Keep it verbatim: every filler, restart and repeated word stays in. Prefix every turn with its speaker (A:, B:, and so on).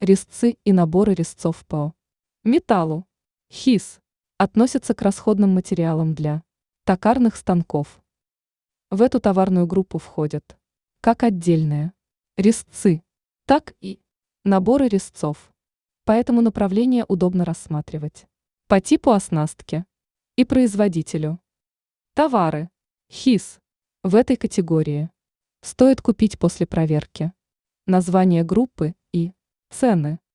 A: резцы и наборы резцов по металлу. ХИС относится к расходным материалам для токарных станков. В эту товарную группу входят как отдельные резцы, так и наборы резцов. Поэтому направление удобно рассматривать по типу оснастки и производителю. Товары ХИС в этой категории стоит купить после проверки название группы и цены.